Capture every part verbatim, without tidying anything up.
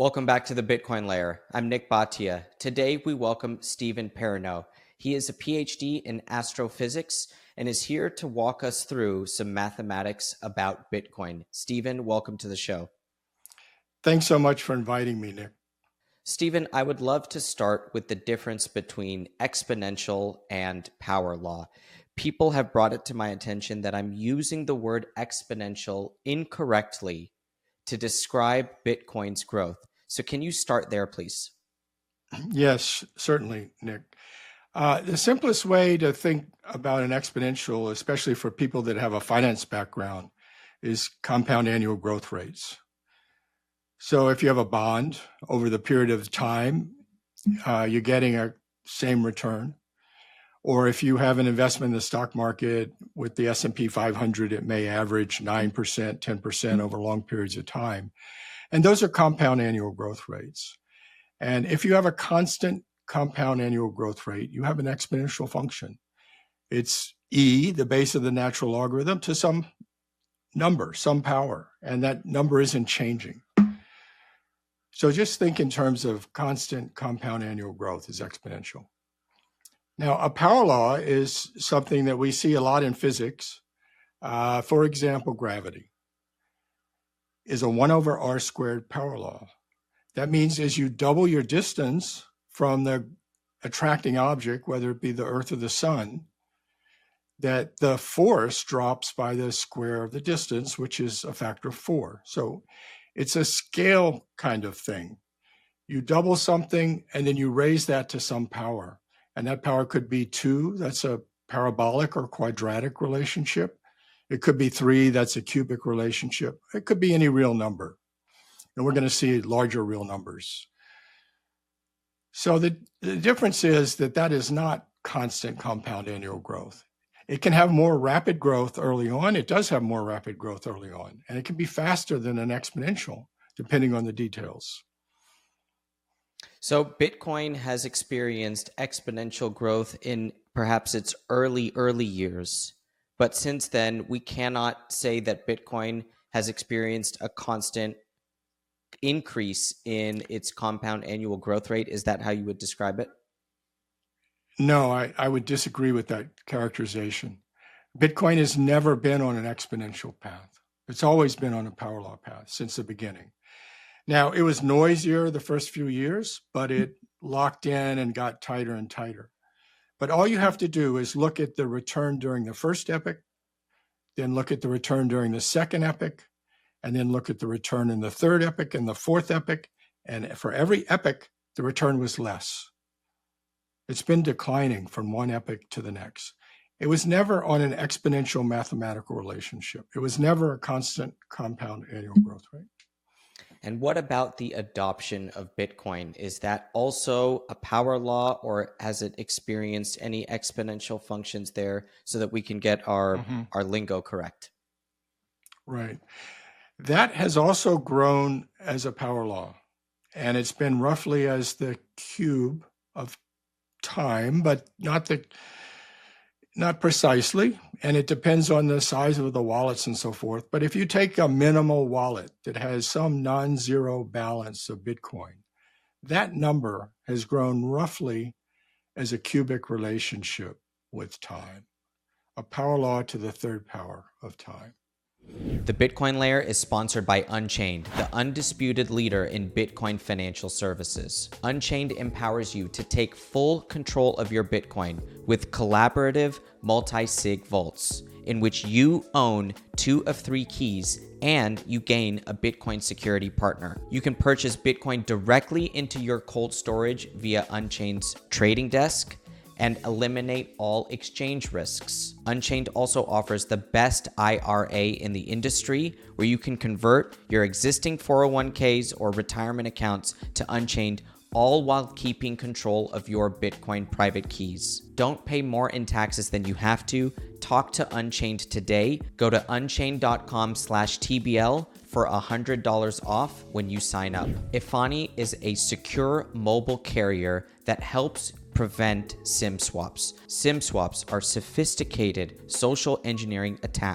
Welcome back to the Bitcoin Layer. I'm Nick Bhatia. Today we welcome Stephen Perrineau. He is a P H D in astrophysics and is here to walk us through some mathematics about Bitcoin. Stephen, welcome to the show. Thanks so much for inviting me, Nick. Stephen, I would love to start with the difference between exponential and power law. People have brought it to my attention that I'm using the word exponential incorrectly to describe Bitcoin's growth. So can you start there, please? Yes, certainly, Nick. Uh, the simplest way to think about an exponential, especially for people that have a finance background, is compound annual growth rates. So if you have a bond over the period of time, uh, you're getting a same return. Or if you have an investment in the stock market with the S and P five hundred, it may average nine percent, ten percent over long periods of time. And those are compound annual growth rates. And if you have a constant compound annual growth rate, you have an exponential function. It's E, the base of the natural logarithm, to some number, some power, and that number isn't changing. So just think in terms of constant compound annual growth is exponential. Now, a power law is something that we see a lot in physics. Uh, for example, gravity is a one over r squared power law. That means as you double your distance from the attracting object, whether it be the Earth or the sun, that the force drops by the square of the distance, which is a factor of four. So it's a scale kind of thing. You double something and then you raise that to some power. And that power could be two, that's a parabolic or quadratic relationship. It could be three, that's a cubic relationship. It could be any real number. And we're going to see larger real numbers. So the, the difference is that that is not constant compound annual growth. It can have more rapid growth early on. It does have more rapid growth early on. And it can be faster than an exponential, depending on the details. So Bitcoin has experienced exponential growth in perhaps its early, early years. But since then, we cannot say that Bitcoin has experienced a constant increase in its compound annual growth rate. Is that how you would describe it? No, I, I would disagree with that characterization. Bitcoin has never been on an exponential path. It's always been on a power law path since the beginning. Now, it was noisier the first few years, but it locked in and got tighter and tighter. But all you have to do is look at the return during the first epoch, then look at the return during the second epoch, and then look at the return in the third epoch and the fourth epoch. And for every epoch, the return was less. It's been declining from one epoch to the next. It was never on an exponential mathematical relationship. It was never a constant compound annual growth rate. And what about the adoption of Bitcoin? Is that also a power law, or has it experienced any exponential functions there so that we can get our, mm-hmm. our lingo correct? Right. That has also grown as a power law, and it's been roughly as the cube of time, but not the not precisely, and it depends on the size of the wallets and so forth. But if you take a minimal wallet that has some non-zero balance of Bitcoin, that number has grown roughly as a cubic relationship with time, a power law to the third power of time. The Bitcoin Layer is sponsored by Unchained, the undisputed leader in Bitcoin financial services. Unchained empowers you to take full control of your Bitcoin with collaborative multi-sig vaults, in which you own two of three keys and you gain a Bitcoin security partner. You can purchase Bitcoin directly into your cold storage via Unchained's trading desk and eliminate all exchange risks. Unchained also offers the best I R A in the industry, where you can convert your existing four oh one k's or retirement accounts to Unchained, all while keeping control of your Bitcoin private keys. Don't pay more in taxes than you have to. Talk to Unchained today. Go to unchained.com slash TBL for one hundred dollars off when you sign up. Efani is a secure mobile carrier that helps prevent SIM swaps. SIM swaps are sophisticated social engineering attacks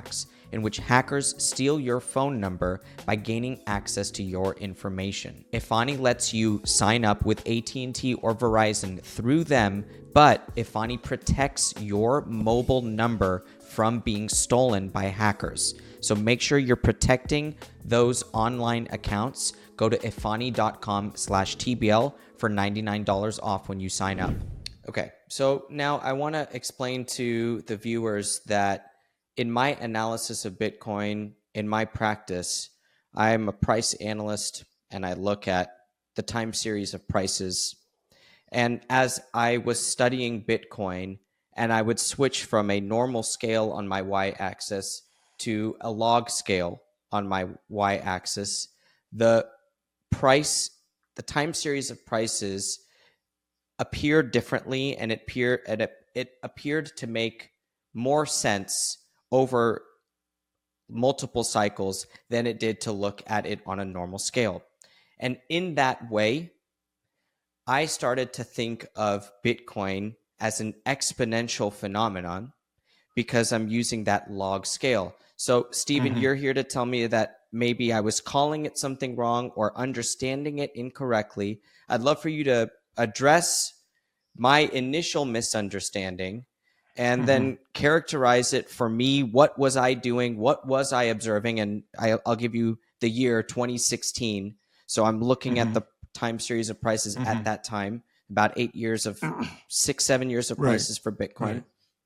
in which hackers steal your phone number by gaining access to your information. Ifani lets you sign up with A T and T or Verizon through them, but Ifani protects your mobile number from being stolen by hackers. So make sure you're protecting those online accounts. Go to ifani.com slash TBL for ninety-nine dollars off when you sign up. Okay, so now I want to explain to the viewers that in my analysis of Bitcoin, in my practice, I'm a price analyst and I look at the time series of prices. And as I was studying Bitcoin, and I would switch from a normal scale on my y-axis to a log scale on my y-axis, the price, the time series of prices appeared differently, and it appeared, it, it appeared to make more sense over multiple cycles than it did to look at it on a normal scale. And in that way, I started to think of Bitcoin as an exponential phenomenon because I'm using that log scale. So, Stephen, mm-hmm. you're here to tell me that maybe I was calling it something wrong or understanding it incorrectly. I'd love for you to address my initial misunderstanding and mm-hmm. then characterize it for me. What was I doing? What was I observing? And I, I'll give you the year twenty sixteen. So I'm looking mm-hmm. at the time series of prices mm-hmm. at that time, about eight years of six, seven years of prices right. for Bitcoin. Right.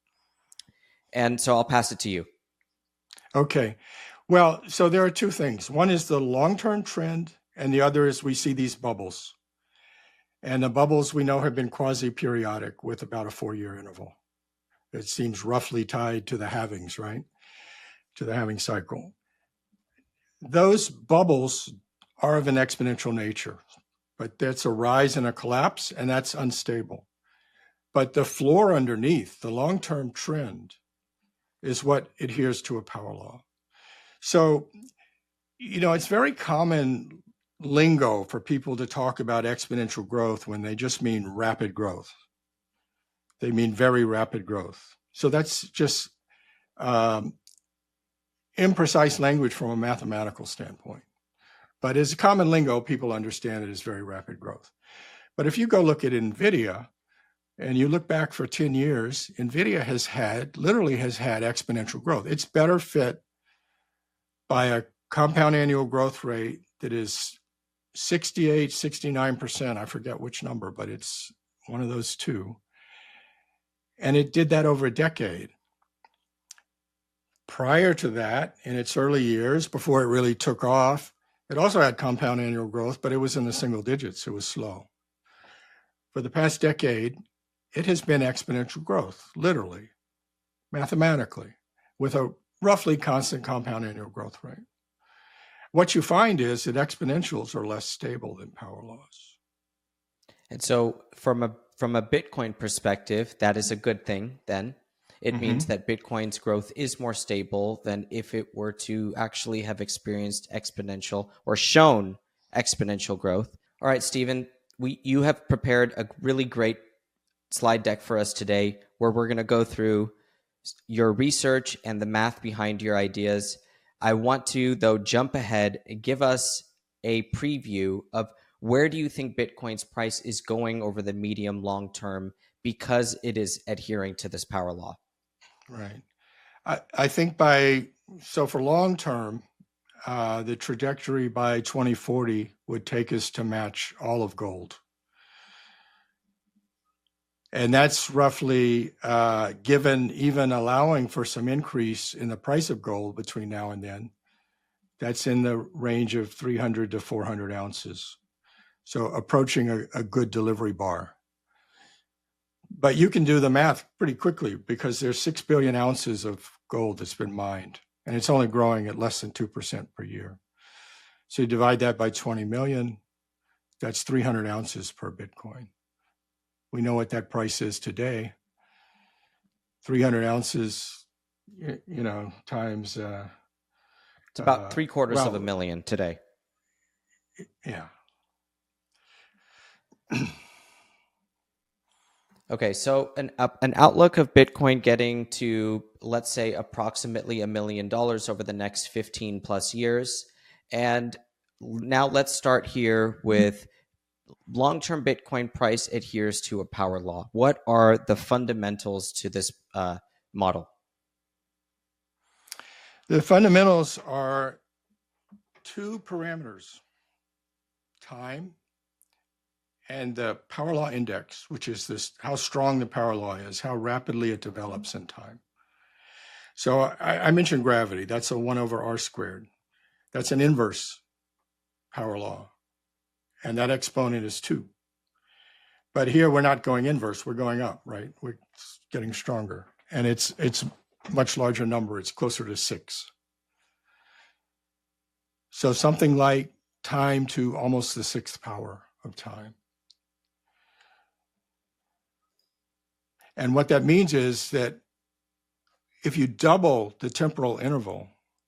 And so I'll pass it to you. Okay. Well, so there are two things. One is the long-term trend, and the other is we see these bubbles. And the bubbles we know have been quasi-periodic with about a four-year interval. It seems roughly tied to the halvings, right? To the halving cycle. Those bubbles are of an exponential nature, but that's a rise and a collapse, and that's unstable. But the floor underneath, the long-term trend, is what adheres to a power law. So, you know, it's very common lingo for people to talk about exponential growth when they just mean rapid growth. They mean very rapid growth. So that's just um, imprecise language from a mathematical standpoint. But as a common lingo, people understand it as very rapid growth. But if you go look at NVIDIA, and you look back for ten years, NVIDIA has had, literally has had exponential growth. It's better fit by a compound annual growth rate that is sixty-eight, sixty-nine percent. I forget which number, but it's one of those two. And it did that over a decade. Prior to that, in its early years, before it really took off, it also had compound annual growth, but it was in the single digits. It was slow. For the past decade, it has been exponential growth, literally, mathematically, with a roughly constant compound annual growth rate. What you find is that exponentials are less stable than power laws. And so from a from a Bitcoin perspective, that is a good thing then. It mm-hmm. means that Bitcoin's growth is more stable than if it were to actually have experienced exponential or shown exponential growth. All right, Stephen, we you have prepared a really great slide deck for us today where we're going to go through your research and the math behind your ideas. I want to, though, jump ahead and give us a preview of where do you think Bitcoin's price is going over the medium long term because it is adhering to this power law. Right. I, I think by, so for long term, uh, the trajectory by twenty forty would take us to match all of gold. And that's roughly uh, given, even allowing for some increase in the price of gold between now and then, that's in the range of three hundred to four hundred ounces. So approaching a, a good delivery bar. But you can do the math pretty quickly because there's six billion ounces of gold that's been mined, and it's only growing at less than two percent per year. So you divide that by twenty million, that's three hundred ounces per Bitcoin. We know what that price is today. three hundred ounces, you know, times... Uh, it's about uh, three quarters well, of a million today. Yeah. Okay, so an up an outlook of Bitcoin getting to, let's say, approximately a million dollars over the next fifteen plus years. And now let's start here with long-term Bitcoin price adheres to a power law. What are the fundamentals to this uh, model? The fundamentals are two parameters: time and the power law index, which is this how strong the power law is, how rapidly it develops in time. So I, I mentioned gravity. That's a one over r squared. That's an inverse power law, and that exponent is two. But here we're not going inverse, we're going up, right? We're getting stronger, and it's it's much larger number. It's closer to six. So something like time to almost the sixth power of time. And what that means is that if you double the temporal interval,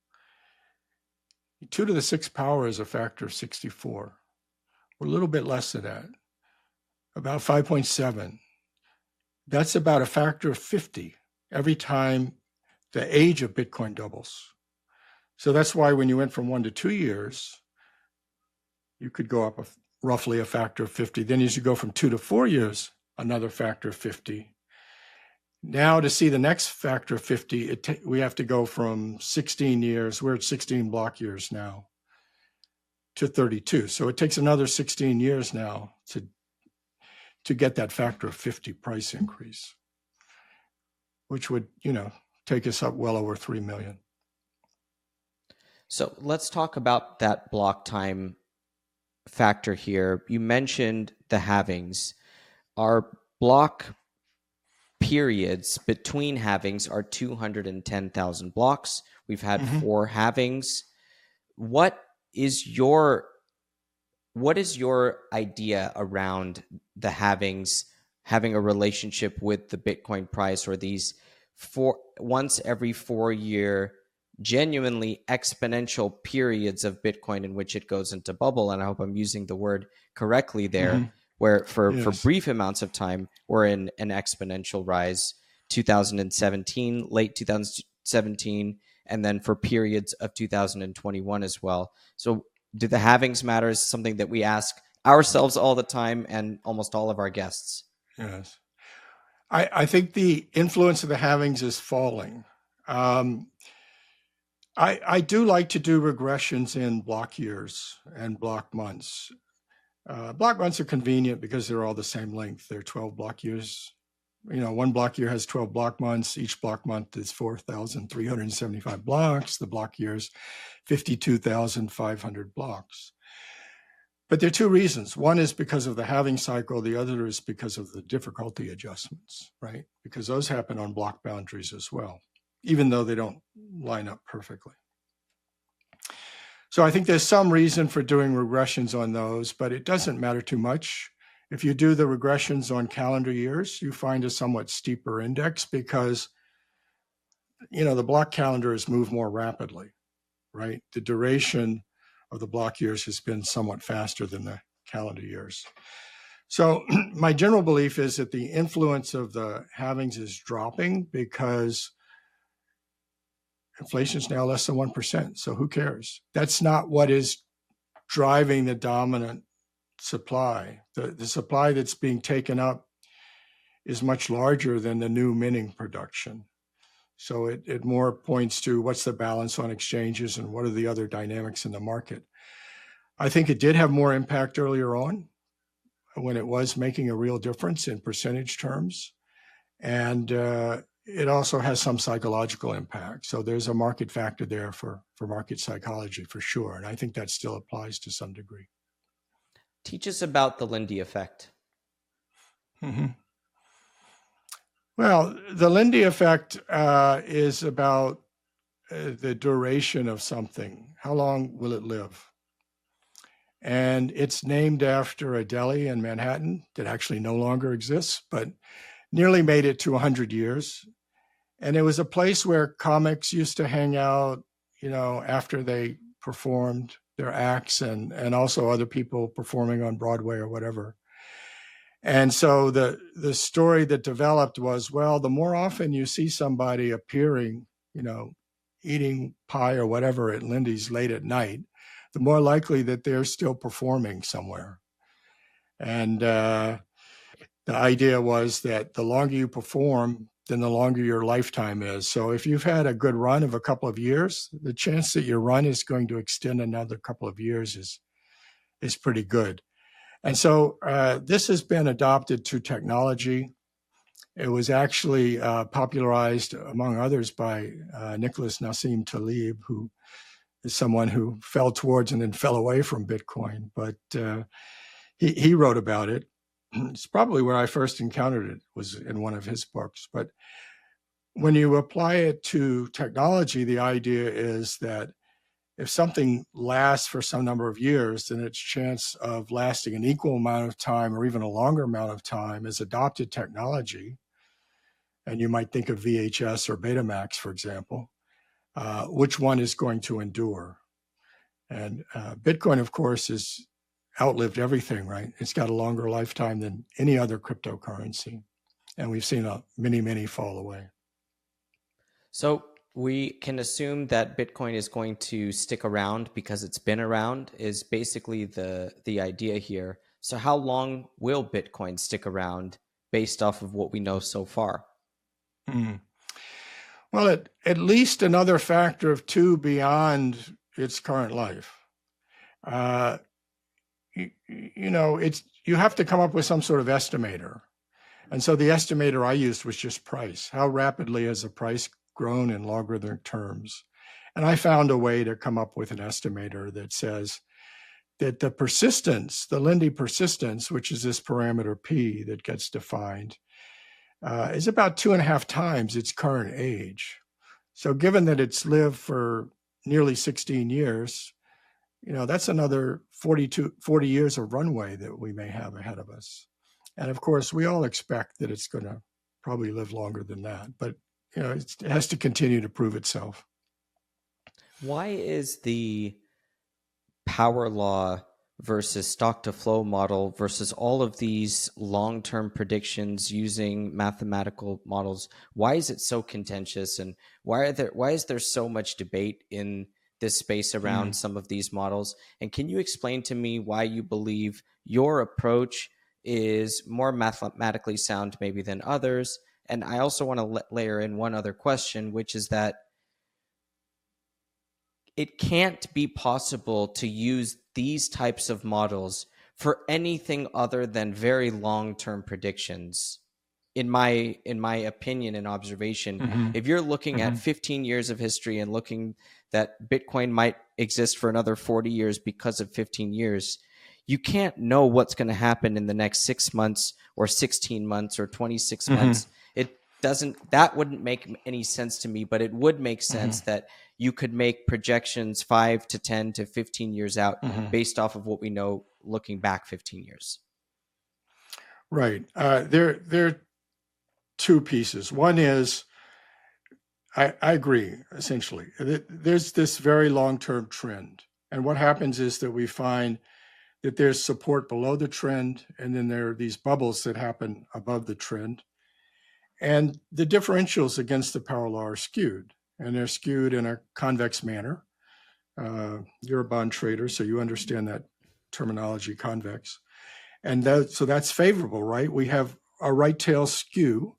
two to the sixth power is a factor of sixty-four. We're a little bit less than that, about five point seven. That's about a factor of fifty every time the age of Bitcoin doubles. So that's why when you went from one to two years, you could go up a, roughly a factor of fifty. Then as you go from two to four years, another factor of fifty. Now to see the next factor of fifty, it ta- we have to go from sixteen years, we're at sixteen block years now, to thirty-two. So it takes another sixteen years now to, to get that factor of fifty price increase, which would, you know, take us up well over three million. So let's talk about that block time factor here. You mentioned the halvings. Our block periods between halvings are two hundred ten thousand blocks. We've had mm-hmm. four halvings. What is your what is your idea around the halvings having a relationship with the Bitcoin price, or these four once every four year genuinely exponential periods of Bitcoin in which it goes into bubble? And I hope I'm using the word correctly there. Mm-hmm. Where for, yes. for brief amounts of time, we're in an exponential rise, two thousand seventeen, late two thousand seventeen, and then for periods of two thousand twenty-one as well. So do the halvings matter is something that we ask ourselves all the time and almost all of our guests. Yes. I, I think the influence of the halvings is falling. Um, I, I do like to do regressions in block years and block months. Uh, block months are convenient because they're all the same length. They're twelve block years. You know, one block year has twelve block months. Each block month is four thousand three hundred seventy-five blocks. The block years, fifty-two thousand five hundred blocks. But there are two reasons. One is because of the halving cycle. The other is because of the difficulty adjustments, right? Because those happen on block boundaries as well, even though they don't line up perfectly. So I think there's some reason for doing regressions on those, but it doesn't matter too much. If you do the regressions on calendar years, you find a somewhat steeper index because, you know, the block calendar has moved more rapidly, right? The duration of the block years has been somewhat faster than the calendar years. So my general belief is that the influence of the halvings is dropping because inflation is now less than one percent. So who cares? That's not what is driving the dominant supply. The, the supply that's being taken up is much larger than the new minting production. So it, it more points to what's the balance on exchanges and what are the other dynamics in the market. I think it did have more impact earlier on when it was making a real difference in percentage terms. And uh, it also has some psychological impact. So there's a market factor there for, for market psychology for sure. And I think that still applies to some degree. Teach us about the Lindy effect. Mm-hmm. Well, the Lindy effect uh, is about uh, the duration of something. How long will it live? And it's named after a deli in Manhattan that actually no longer exists, but nearly made it to one hundred years. And it was a place where comics used to hang out, you know, after they performed their acts, and, and also other people performing on Broadway or whatever. And so the the story that developed was, well, the more often you see somebody appearing, you know, eating pie or whatever at Lindy's late at night, the more likely that they're still performing somewhere. And uh, the idea was that the longer you perform, then the longer your lifetime is. So if you've had a good run of a couple of years, the chance that your run is going to extend another couple of years is is pretty good. And so uh, this has been adopted to technology. It was actually uh, popularized, among others, by uh, Nicholas Nassim Taleb, who is someone who fell towards and then fell away from Bitcoin. But uh, he, he wrote about it. It's probably where I first encountered it, was in one of his books. But when you apply it to technology, the idea is that if something lasts for some number of years, then its chance of lasting an equal amount of time or even a longer amount of time is adopted technology. And you might think of V H S or Betamax, for example, uh, which one is going to endure? And uh, Bitcoin, of course, has outlived everything, right? It's got a longer lifetime than any other cryptocurrency. And we've seen uh, many, many fall away. So we can assume that Bitcoin is going to stick around because it's been around, is basically the, the idea here. So how long will Bitcoin stick around based off of what we know so far? Mm. Well, at, at least another factor of two beyond its current life. Uh, you, you know, it's you have to come up with some sort of estimator. And so the estimator I used was just price. How rapidly has the price grown in logarithmic terms? And I found a way to come up with an estimator that says that the persistence, the Lindy persistence, which is this parameter P that gets defined, uh, is about two and a half times its current age. So given that it's lived for nearly sixteen years, you know, that's another forty-two, forty years of runway that we may have ahead of us. And of course, we all expect that it's going to probably live longer than that, but you know, it's, it has to continue to prove itself. Why is the power law versus stock to flow model versus all of these long-term predictions using mathematical models, why is it so contentious, and why are there why is there so much debate in this space around mm. some of these models? And can you explain to me why you believe your approach is more mathematically sound maybe than others? And I also want to layer in one other question, which is that it can't be possible to use these types of models for anything other than very long-term predictions. In my in my opinion and observation, mm-hmm. if you're looking mm-hmm. at fifteen years of history and looking that Bitcoin might exist for another forty years because of fifteen years, you can't know what's going to happen in the next six months or sixteen months or twenty-six mm-hmm. months. It doesn't, that wouldn't make any sense to me, but it would make sense mm-hmm. that you could make projections five to ten to fifteen years out mm-hmm. based off of what we know looking back fifteen years. Right. Uh, there, there are two pieces. One is, I, I agree, essentially. There's this very long-term trend. And what happens is that we find that there's support below the trend, and then there are these bubbles that happen above the trend. And the differentials against the power law are skewed, and they're skewed in a convex manner. Uh, you're a bond trader, so you understand that terminology, convex. And that, so that's favorable, right? We have a right tail skew,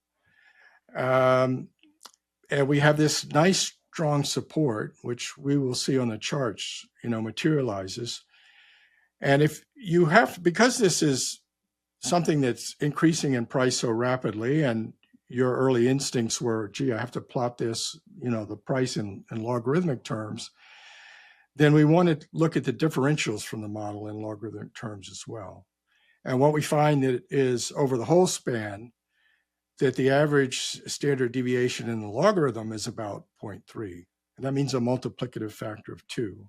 um, and we have this nice, strong support, which we will see on the charts, you know, materializes. And if you have, because this is something that's increasing in price so rapidly, and your early instincts were, gee, I have to plot this, you know, the price in, in logarithmic terms, then we want to look at the differentials from the model in logarithmic terms as well. And what we find that is over the whole span, that the average standard deviation in the logarithm is about zero point three. And that means a multiplicative factor of two.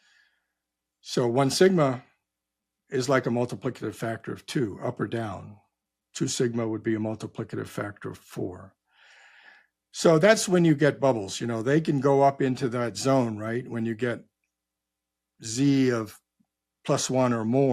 So one sigma is like a multiplicative factor of two, up or down. Two sigma would be a multiplicative factor of four. So that's when you get bubbles. You know, they can go up into that zone, right? When you get z of plus one or more,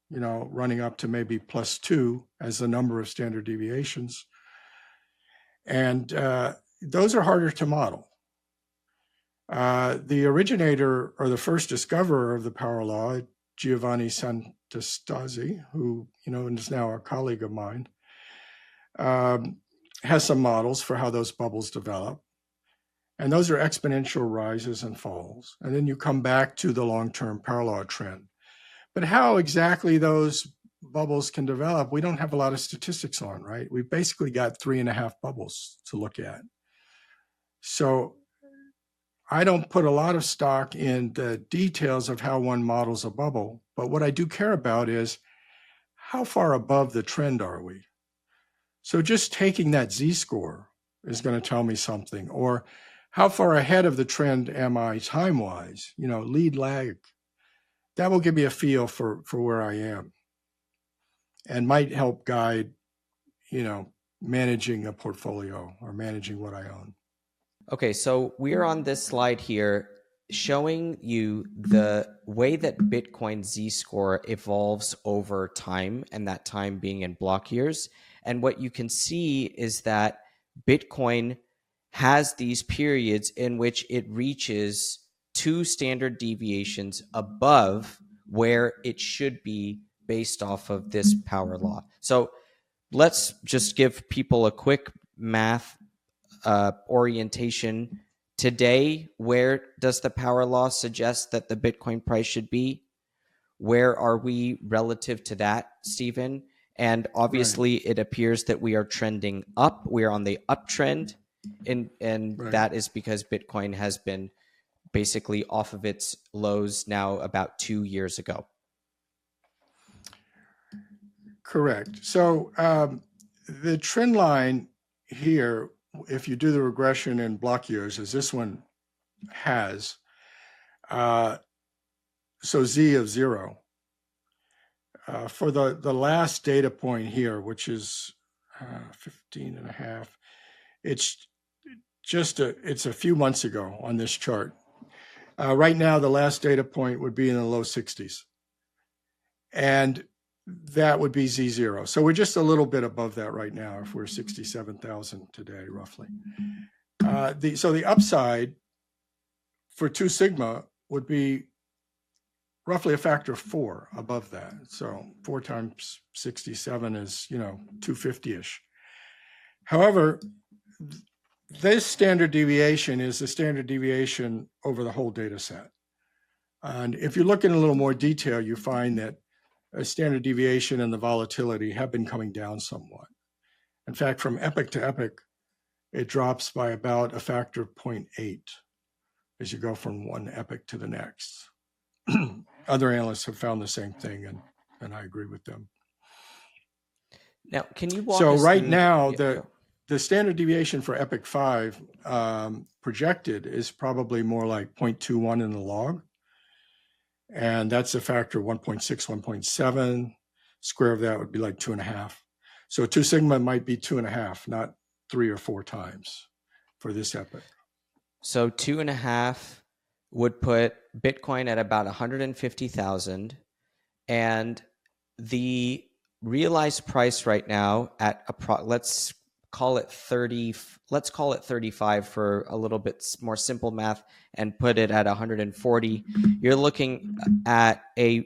you know, running up to maybe plus two as the number of standard deviations. And uh, those are harder to model. Uh, the originator or the first discoverer of the power law, Giovanni Santastasi, who, you know, is now a colleague of mine, um, has some models for how those bubbles develop. And those are exponential rises and falls. And then you come back to the long-term power law trend. But how exactly those bubbles can develop, we don't have a lot of statistics on, right? We've basically got three and a half bubbles to look at. So I don't put a lot of stock in the details of how one models a bubble, but what I do care about is how far above the trend are we? So just taking that z-score is going to tell me something, or how far ahead of the trend am I time-wise, you know, lead lag. That will give me a feel for, for where I am and might help guide, you know, managing a portfolio or managing what I own. Okay, so we're on this slide here showing you the way that Bitcoin Z-score evolves over time, and that time being in block years. And what you can see is that Bitcoin has these periods in which it reaches two standard deviations above where it should be based off of this power law. So let's just give people a quick math uh, orientation. Today, where does the power law suggest that the Bitcoin price should be? Where are we relative to that, Stephen? And obviously, right. It appears that we are trending up. We're on the uptrend, and, and right. That is because Bitcoin has been basically off of its lows now about two years ago. Correct. So um, the trend line here, if you do the regression in block years, as this one has, uh, so Z of zero, uh, for the, the last data point here, which is uh, fifteen and a half, it's just a, it's a few months ago on this chart. Uh, right now, the last data point would be in the low sixties. And that would be Z zero. So we're just a little bit above that right now if we're sixty-seven thousand today, roughly. Uh, the, so the upside for two sigma would be roughly a factor of four above that. So four times sixty-seven is, you know, two fifty-ish. However, this standard deviation is the standard deviation over the whole data set. And if you look in a little more detail, you find that a standard deviation and the volatility have been coming down somewhat. In fact, from epoch to epoch, it drops by about a factor of zero point eight as you go from one epoch to the next. Other analysts have found the same thing, and, and I agree with them. Now, can you walk so us right through, now, yeah, the, go. the standard deviation for epoch five um, projected is probably more like zero point two one in the log. And that's a factor of one point six, one point seven. Square of that would be like two and a half. So two sigma might be two and a half, not three or four times for this epoch. So two and a half would put Bitcoin at about one hundred fifty thousand, and the realized price right now at a pro, let's call it thirty. Let's call it thirty-five for a little bit more simple math, and put it at one hundred forty. You're looking at a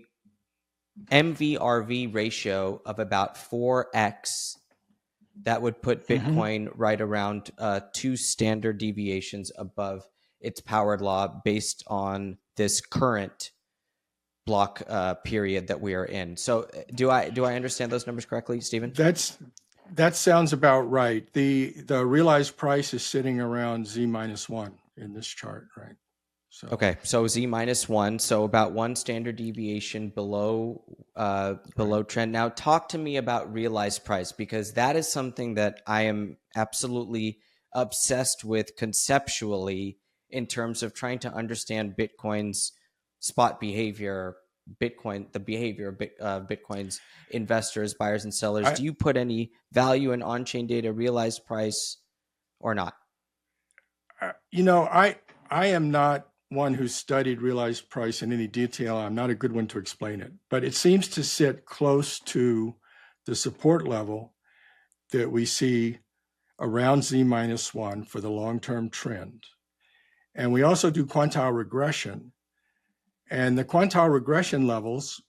M V R V ratio of about four X. That would put Bitcoin mm-hmm. right around uh, two standard deviations above its powered law based on this current block uh, period that we are in. So do I do I understand those numbers correctly, Stephen? That's that sounds about right. The the realized price is sitting around Z minus one in this chart, right? So okay, so Z minus one, so about one standard deviation below uh, below right. trend. Now, talk to me about realized price, because that is something that I am absolutely obsessed with conceptually in terms of trying to understand Bitcoin's spot behavior, Bitcoin, the behavior of Bit, uh, Bitcoin's investors, buyers, and sellers. I, Do you put any value in on-chain data, realized price, or not? Uh, you know, I I am not one who's studied realized price in any detail. I'm not a good one to explain it, but it seems to sit close to the support level that we see around Z minus one for the long-term trend. And we also do quantile regression. And the quantile regression levels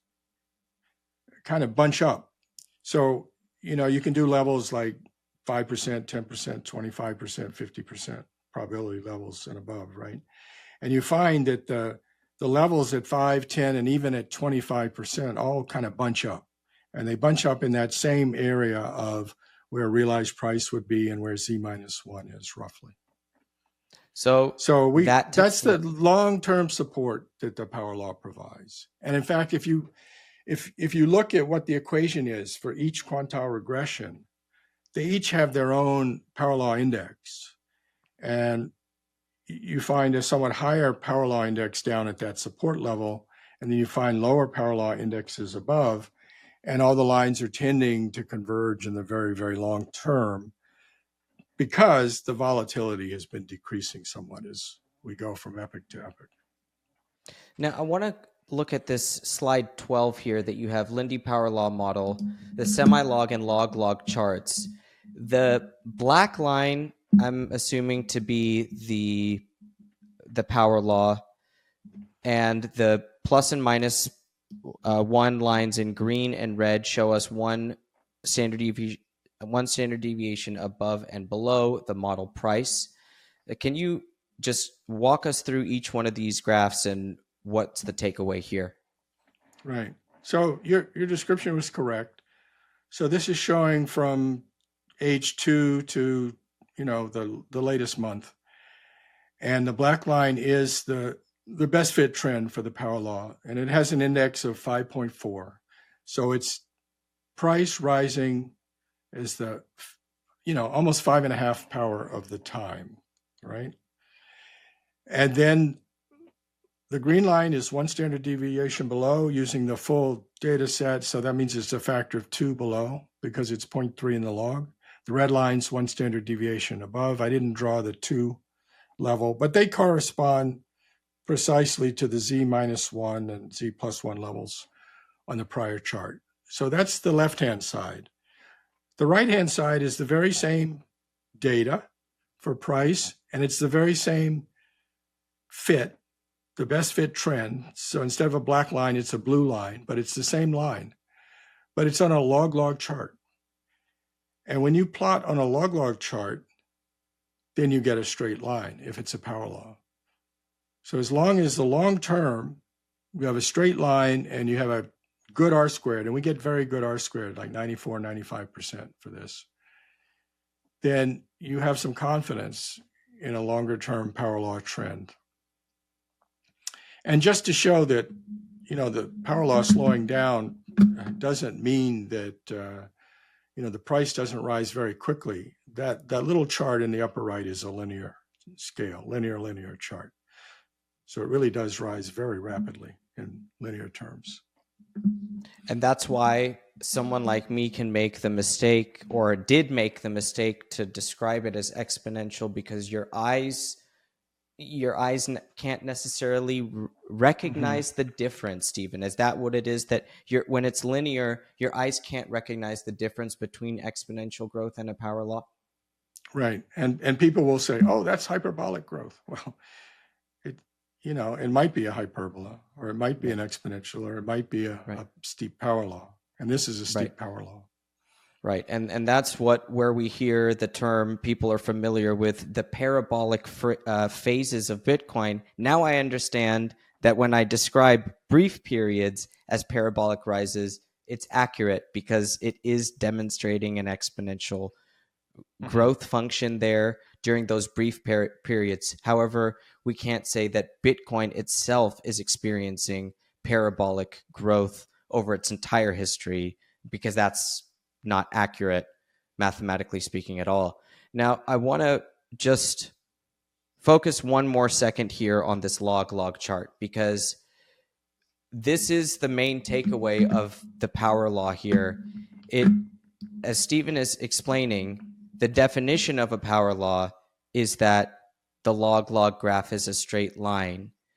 kind of bunch up. So, you know, you can do levels like five percent, ten percent, twenty-five percent, fifty percent probability levels and above, right? And you find that the, the levels at five, ten, and even at twenty-five percent all kind of bunch up. And they bunch up in that same area of where realized price would be and where Z minus one is roughly. So, so we that that's the long-term support that the power law provides. And in fact, if you if if you look at what the equation is for each quantile regression, they each have their own power law index. And you find a somewhat higher power law index down at that support level, and then you find lower power law indexes above, and all the lines are tending to converge in the very, very long term because the volatility has been decreasing somewhat as we go from epoch to epoch. Now, I want to look at this slide twelve here that you have Lindy power law model, the semi-log and log-log charts. The black line, I'm assuming to be the the power law, and the plus and minus uh, one lines in green and red show us one standard deviation, one standard deviation above and below the model price. Uh, Can you just walk us through each one of these graphs and what's the takeaway here? Right. So your your description was correct. So this is showing from age two to, you know, the the latest month, and the black line is the the best fit trend for the power law, and it has an index of five point four. So it's price rising is the, you know, almost five and a half power of the time, right? And then the green line is one standard deviation below using the full data set. So that means it's a factor of two below because it's zero point three in the log. The red line's one standard deviation above. I didn't draw the two level, but they correspond precisely to the Z minus one and Z plus one levels on the prior chart. So that's the left-hand side. The right-hand side is the very same data for price, and it's the very same fit, the best fit trend. So instead of a black line, it's a blue line, but it's the same line, but it's on a log-log chart. And when you plot on a log-log chart, then you get a straight line if it's a power law. So as long as the long term, you have a straight line and you have a good R squared, and we get very good R squared, like ninety-four, ninety-five percent for this, then you have some confidence in a longer term power law trend. And just to show that, you know, the power law slowing down doesn't mean that, uh, you know, the price doesn't rise very quickly. That, that little chart in the upper right is a linear scale, linear, linear chart. So it really does rise very rapidly in linear terms. And that's why someone like me can make the mistake, or did make the mistake, to describe it as exponential, because your eyes your eyes can't necessarily r- recognize mm-hmm. the difference, Stephen. Is that what it is, that you're, when it's linear, your eyes can't recognize the difference between exponential growth and a power law? Right. And and people will say, oh, that's hyperbolic growth. Well, it you know, it might be a hyperbola, or it might be an exponential, or it might be a, right. a steep power law. And this is a steep right. power law. Right. And and that's what where we hear the term, people are familiar with the parabolic fr- uh, phases of Bitcoin. Now I understand that when I describe brief periods as parabolic rises, it's accurate because it is demonstrating an exponential mm-hmm. growth function there during those brief per- periods. However, we can't say that Bitcoin itself is experiencing parabolic growth over its entire history, because that's not accurate, mathematically speaking, at all. Now, I want to just focus one more second here on this log-log chart, because this is the main takeaway of the power law here. It, as Stephen is explaining, the definition of a power law is that the log-log graph is a straight line.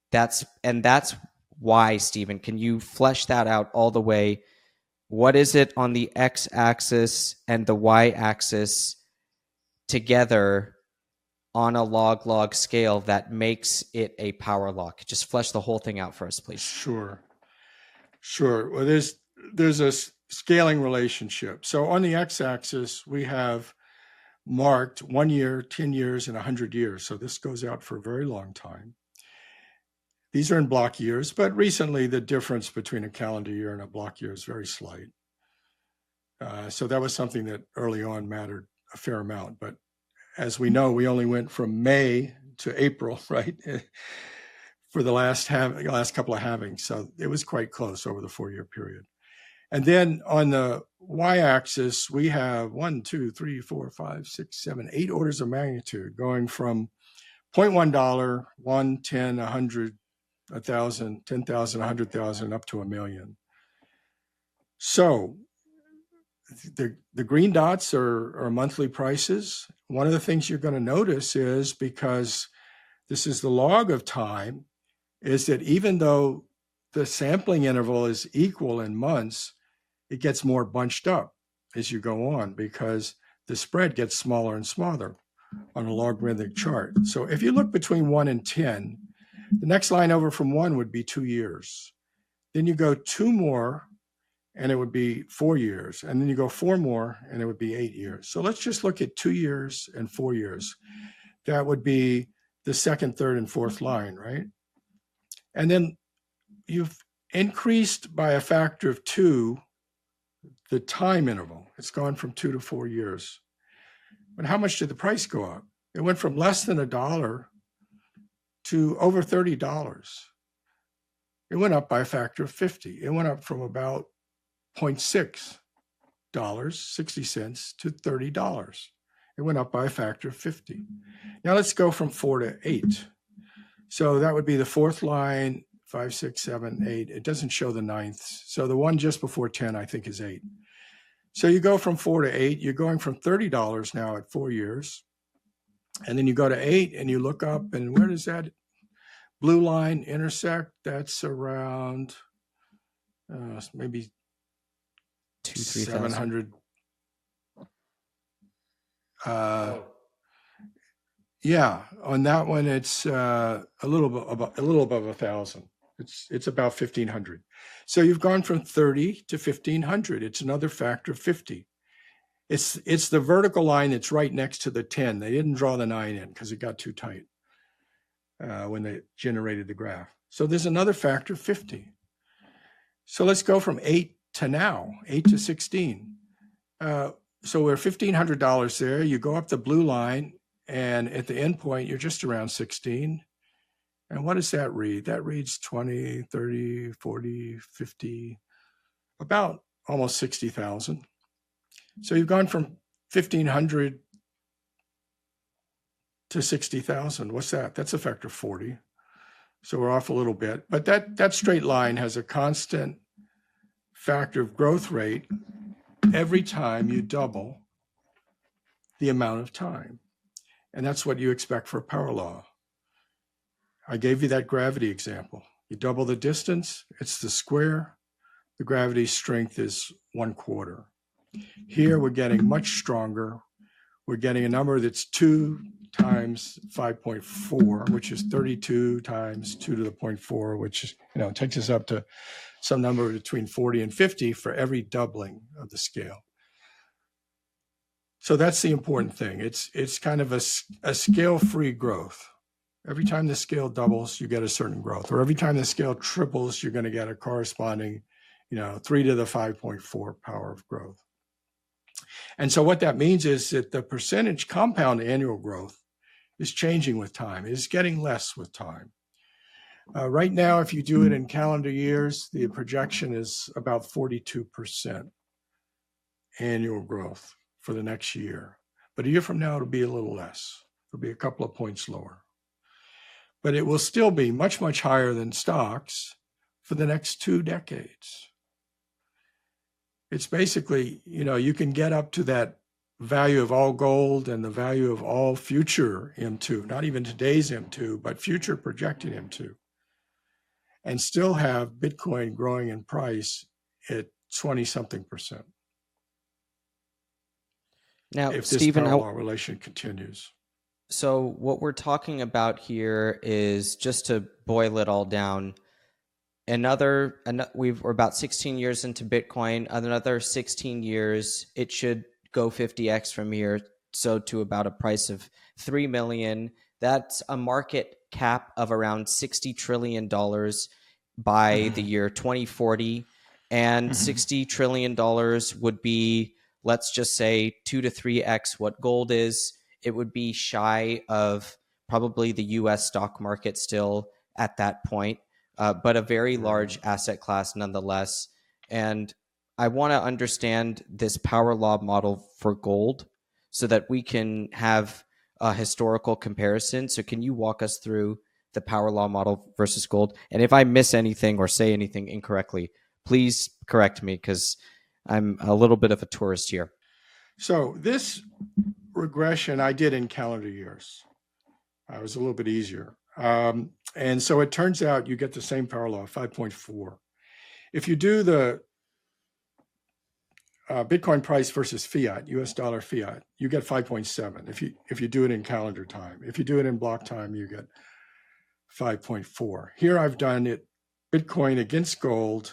That's and that's why, Stephen. Can you flesh that out all the way? What is it on the x-axis and the y-axis together on a log-log scale that makes it a power lock? Just flesh the whole thing out for us, please. Sure, sure. Well, there's there's a scaling relationship. So on the x-axis, we have marked one year, ten years, and one hundred years. So this goes out for a very long time. These are in block years, but recently the difference between a calendar year and a block year is very slight. Uh, so that was something that early on mattered a fair amount. But as we know, we only went from May to April, right, for the last halv- last couple of halvings. So it was quite close over the four-year period. And then on the y-axis, we have one, two, three, four, five, six, seven, eight orders of magnitude going from zero point one dollar, one, ten, one hundred, one thousand, ten thousand, one hundred thousand, up to a million. So the, the green dots are, are monthly prices. One of the things you're going to notice is, because this is the log of time, is that even though the sampling interval is equal in months, it gets more bunched up as you go on, because the spread gets smaller and smaller on a logarithmic chart. So if you look between one and ten, the next line over from one would be two years. Then you go two more, and it would be four years. And then you go four more, and it would be eight years. So let's just look at two years and four years. That would be the second, third, and fourth line, right? And then you've increased by a factor of two the time interval. It's gone from two to four years. But how much did the price go up? It went from less than a dollar to over thirty dollars. It went up by a factor of fifty. It went up from about zero point six dollars, sixty cents, to thirty dollars. It went up by a factor of fifty. Now let's go from four to eight. So that would be the fourth line, five, six, seven, eight. It doesn't show the ninth. So the one just before ten, I think, is eight. So you go from four to eight. You're going from thirty dollars now at four years. And then you go to eight and you look up, and where does that blue line intersect? That's around uh, maybe Two, three seven hundred. Uh, yeah, on that one, it's uh, a little bit above, a little above a thousand. It's it's about fifteen hundred. So you've gone from thirty to fifteen hundred. It's another factor of fifty. It's it's the vertical line that's right next to the ten. They didn't draw the nine in because it got too tight uh, when they generated the graph. So there's another factor of fifty. So let's go from eight to now, eight to sixteen. Uh, so we're fifteen hundred dollars there. You go up the blue line, and at the end point, you're just around sixteen. And what does that read? That reads twenty, thirty, forty, fifty, about almost sixty thousand. So you've gone from fifteen hundred to sixty thousand. What's that? That's a factor of forty. So we're off a little bit. But that, that straight line has a constant factor of growth rate every time you double the amount of time. And that's what you expect for a power law. I gave you that gravity example. You double the distance, it's the square. The gravity strength is one quarter. Here we're getting much stronger. We're getting a number that's two times five point four, which is thirty-two times two to the zero point four, which is, you know, takes us up to some number between forty and fifty for every doubling of the scale. So that's the important thing. It's it's kind of a, a scale-free growth. Every time the scale doubles, you get a certain growth. Or every time the scale triples, you're going to get a corresponding, you know, three to the five point four power of growth. And so what that means is that the percentage compound annual growth is changing with time. It is getting less with time. Uh, right now, if you do it in calendar years, the projection is about forty-two percent annual growth for the next year. But a year from now, it'll be a little less. It'll be a couple of points lower. But it will still be much, much higher than stocks for the next two decades. It's basically, you know, you can get up to that value of all gold and the value of all future M two, not even today's M two, but future projected M two. and still have Bitcoin growing in price at twenty something percent. Now, If this Stephen, parallel I, relation continues. so what we're talking about here is, just to boil it all down, another, an, we've, we're about sixteen years into Bitcoin. Another sixteen years, it should go fifty x from here, so to about a price of three million. That's a market cap of around sixty trillion dollars by Mm-hmm. the year twenty forty, and Mhm. sixty trillion dollars would be, let's just say, two to three x what gold is. It would be shy of probably the U S stock market still at that point, uh, but a very large asset class nonetheless. And I want to understand this power law model for gold so that we can have a historical comparison. So can you walk us through the power law model versus gold? And if I miss anything or say anything incorrectly, please correct me, because I'm a little bit of a tourist here. So this regression I did in calendar years. Uh, it was a little bit easier. Um, and so it turns out you get the same power law, five point four. If you do the uh, Bitcoin price versus fiat, U S dollar fiat, you get five point seven. If you if you do it in calendar time, if you do it in block time, you get five point four. Here I've done it Bitcoin against gold.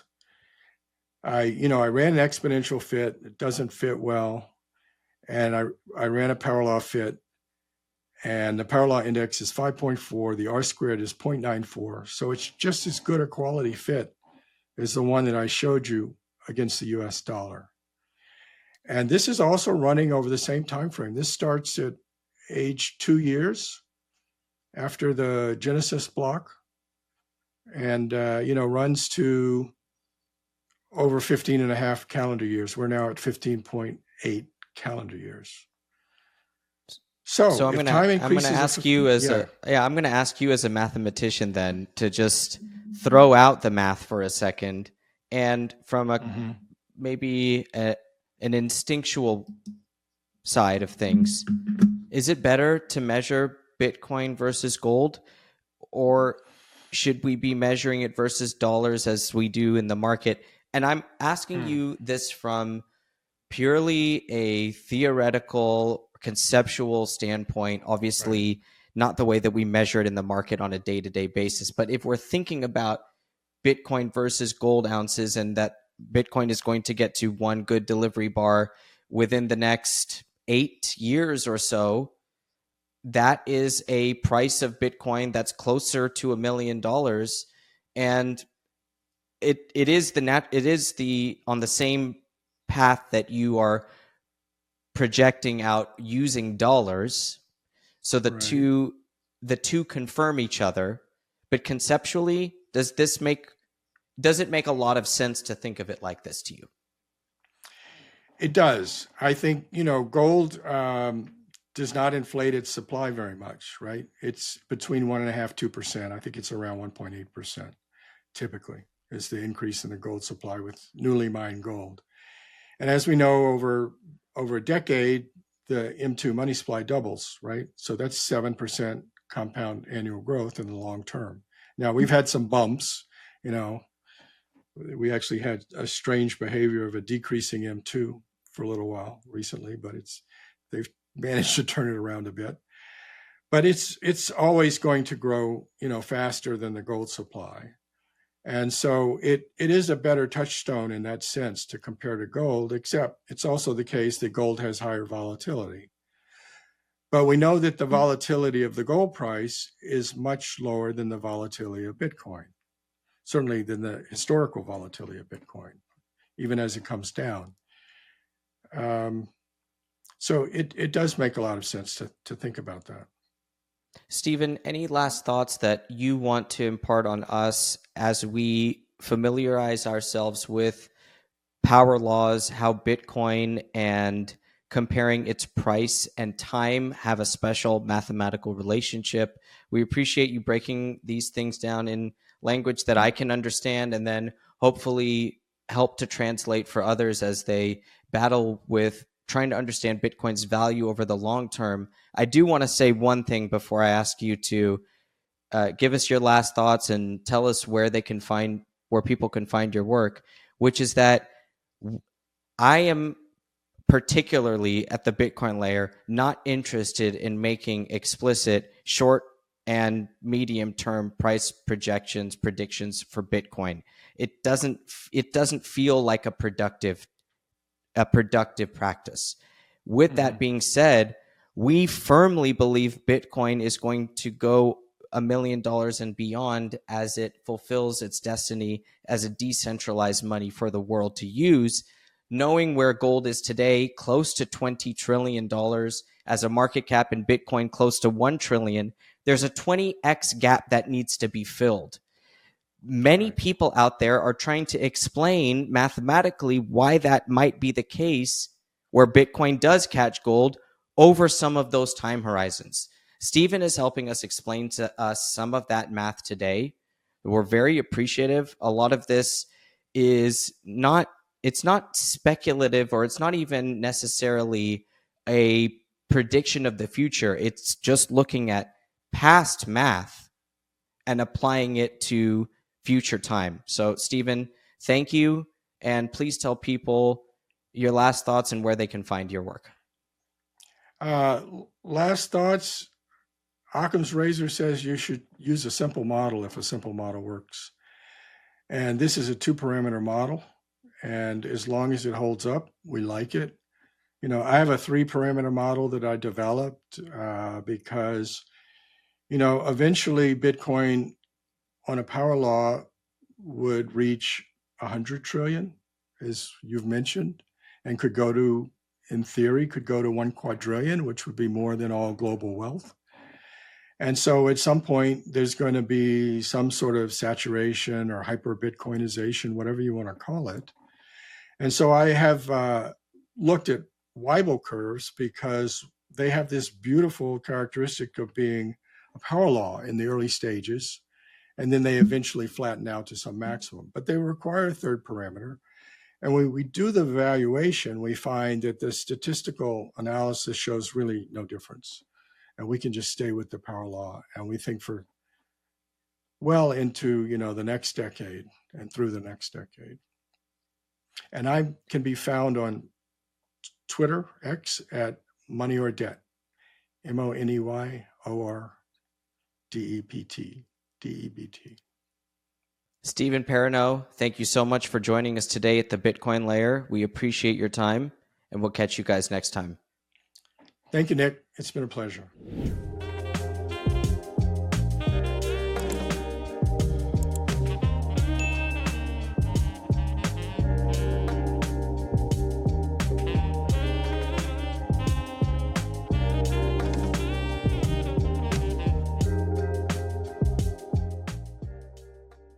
I you know I ran an exponential fit. It doesn't fit well, and I I ran a power law fit, and the power law index is five point four. The R squared is zero point nine four. So it's just as good a quality fit as the one that I showed you against the U S dollar. And this is also running over the same time frame. This starts at age two years after the Genesis block, and uh, you know runs to over fifteen and a half calendar years. We're now at fifteen point eight calendar years. So, So I'm if gonna time I'm gonna increases, ask if- you as yeah. a yeah I'm gonna ask you as a mathematician then to just throw out the math for a second, and from a Mhm. maybe a, an instinctual side of things, is it better to measure Bitcoin versus gold, or should we be measuring it versus dollars as we do in the market? And I'm asking Hmm. you this from purely a theoretical, conceptual standpoint, obviously not the way that we measure it in the market on a day-to-day basis. But if we're thinking about Bitcoin versus gold ounces, and that Bitcoin is going to get to one good delivery bar within the next eight years or so, that is a price of Bitcoin that's closer to a million dollars. And it it is the nat it is the on the same path that you are projecting out using dollars. So the Right. two the two confirm each other. But conceptually, does this make does it make a lot of sense to think of it like this to you? It does. I think, you know, gold um, does not inflate its supply very much, right? It's between one and a half, two percent. I think it's around one point eight percent typically is the increase in the gold supply with newly mined gold. And as we know, over over a decade, the M two money supply doubles, right? So that's seven percent compound annual growth in the long term. Now, we've had some bumps, you know, we actually had a strange behavior of a decreasing M two for a little while recently, but it's they've managed to turn it around a bit. But it's it's always going to grow, you know, faster than the gold supply. And so it it is a better touchstone in that sense to compare to gold, except it's also the case that gold has higher volatility. But we know that the volatility of the gold price is much lower than the volatility of Bitcoin, certainly than the historical volatility of Bitcoin, even as it comes down. Um, so it, it does make a lot of sense to, to think about that. Stephen, any last thoughts that you want to impart on us as we familiarize ourselves with power laws, how Bitcoin and comparing its price and time have a special mathematical relationship? We appreciate you breaking these things down in language that I can understand, and then hopefully help to translate for others as they battle with trying to understand Bitcoin's value over the long term. I do want to say one thing before I ask you to uh, give us your last thoughts and tell us where they can find, where people can find your work, which is that I am particularly at the Bitcoin layer not interested in making explicit short and medium term price projections, predictions for Bitcoin. It doesn't, it doesn't feel like a productive, a productive practice. With mm-hmm. that being said, we firmly believe Bitcoin is going to go a million dollars and beyond as it fulfills its destiny as a decentralized money for the world to use. Knowing where gold is today, close to twenty trillion dollars, as a market cap in Bitcoin close to one trillion dollars, there's a twenty x gap that needs to be filled. Many people out there are trying to explain mathematically why that might be the case, where Bitcoin does catch gold over some of those time horizons. Stephen is helping us explain to us some of that math today. We're very appreciative. A lot of this is not, it's not speculative, or it's not even necessarily a prediction of the future. It's just looking at past math and applying it to future time. So, Stephen, thank you. And please tell people your last thoughts and where they can find your work. Uh, last thoughts. Occam's razor says you should use a simple model if a simple model works. And this is a two parameter model. And as long as it holds up, we like it. You know, I have a three parameter model that I developed uh, because, you know, eventually Bitcoin on a power law would reach one hundred trillion, as you've mentioned, and could go to, in theory, could go to one quadrillion, which would be more than all global wealth. And so at some point, there's going to be some sort of saturation or hyper Bitcoinization, whatever you want to call it. And so I have uh, looked at Weibull curves because they have this beautiful characteristic of being a power law in the early stages, and then they eventually flatten out to some maximum. But they require a third parameter. And when we do the evaluation, we find that the statistical analysis shows really no difference. And we can just stay with the power law. And we think for well into, you know, the next decade and through the next decade. And I can be found on Twitter, X, at Money or Debt, M O N E Y O R D E P T, D E B T. Stephen Perrineau, thank you so much for joining us today at the Bitcoin Layer. We appreciate your time, and we'll catch you guys next time. Thank you, Nick. It's been a pleasure.